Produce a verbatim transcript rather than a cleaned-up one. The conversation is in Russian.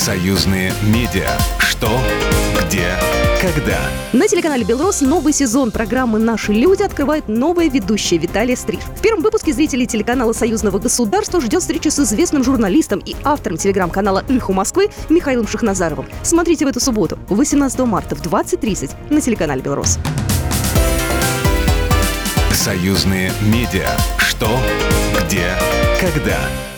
Союзные медиа. Что, где, когда. На телеканале «Белрос» новый сезон программы «Наши люди» открывает новая ведущая Виталия Стриж. В первом выпуске зрителей телеканала «Союзного государства» ждет встреча с известным журналистом и автором телеграм-канала «Эхо Москвы» Михаилом Шахназаровым. Смотрите в эту субботу, восемнадцатого марта в двадцать тридцать на телеканале «Белрос». Союзные медиа. Что, где, когда.